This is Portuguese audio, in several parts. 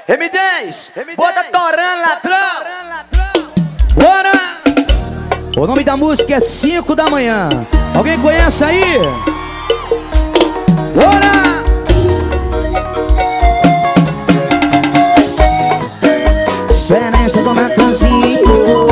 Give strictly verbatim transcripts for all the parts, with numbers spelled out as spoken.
M dez, bota torando, ladrão. Bora! O nome da música é cinco da manhã. Alguém conhece aí? Bora! Diferença do Matanzinho.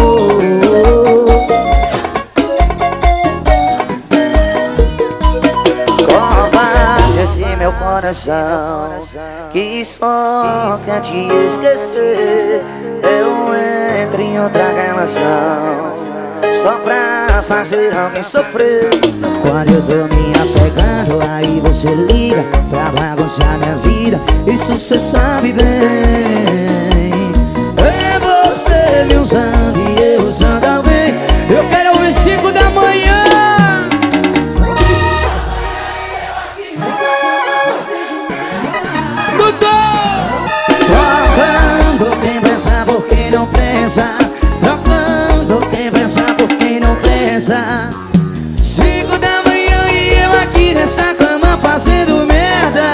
Esse meu coração que só quer te esquecer. Eu entro em outra relação só pra fazer alguém sofrer. Quando eu tô me apegando, aí você liga pra bagunçar minha vida. Isso cê sabe bem. É você me usando e eu usando alguém. Eu quero ouvir cinco da manhã. Trocando quem pensa por quem não pensa. Trocando quem pensa por quem não pensa. Cinco da manhã e eu aqui nessa cama fazendo merda.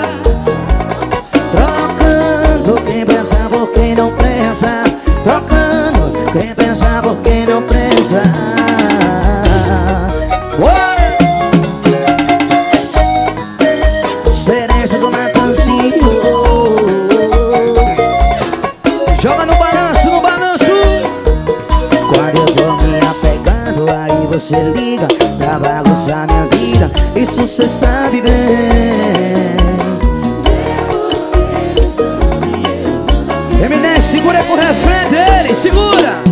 Trocando quem pensa por quem não pensa. Trocando quem pensa por quem não pensa. Cereja do Matanzinho. Joga no balanço, no balanço. Quando eu tô me apegando, aí você liga pra bagunçar minha vida. Isso cê sabe bem. M dez, segura com o refrão dele, segura.